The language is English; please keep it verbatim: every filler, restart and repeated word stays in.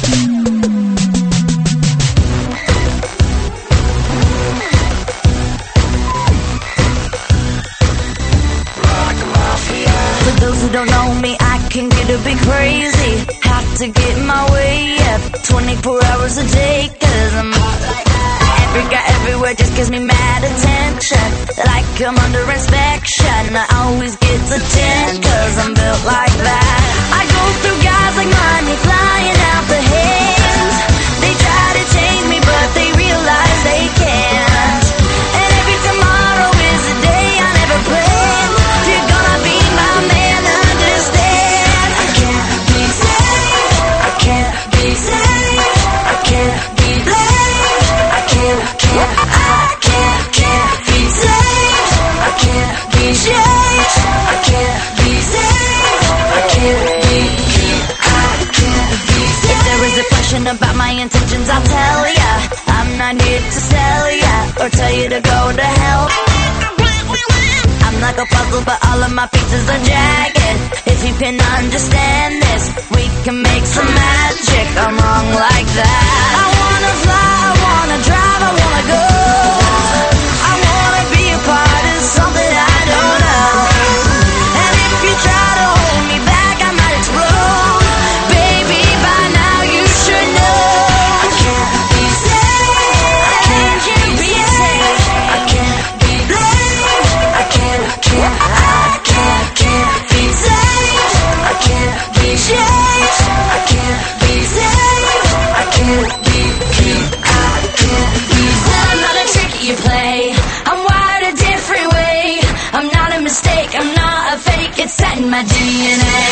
For those who don't know me, I can get a bit crazy. Have to get my way up twenty-four hours a day, cause I'm hot like that. Every guy everywhere just gives me mad attention, like I'm under inspection. I always get to ten, cause I'm built like that. I go through guys like money flying out the hands. They try to change me, but they realize they can't. And every tomorrow is a day I never planned. You're gonna be my man, understand. I can't be saved, I can't be saved, I can't be blamed. I can't, can't, I can't, can't be saved. I can't be changed, I can't be saved. I can't be, I can't be saved. If there is a question about my intentions, I'll tell ya. I'm not here to sell ya or tell you to go to hell. I'm like a puzzle, but all of my pieces are jagged. If you can understand this, we can make some magic. I'm wrong like that. I wanna fly, I wanna drive, I wanna go. I wanna be a part of something I don't know. And if you try to hold me back, I might explode. Baby, by now you should know. I can't be saved, I can't be saved. I can't be blamed, I can't, can't, I can't, can't be saved. I can't be changed, I can't be saved. I can't be, keep, I can't be saved. I'm not a trick you play, I'm wired a different way. I'm not a mistake, I'm not a fake, it's set in my D N A.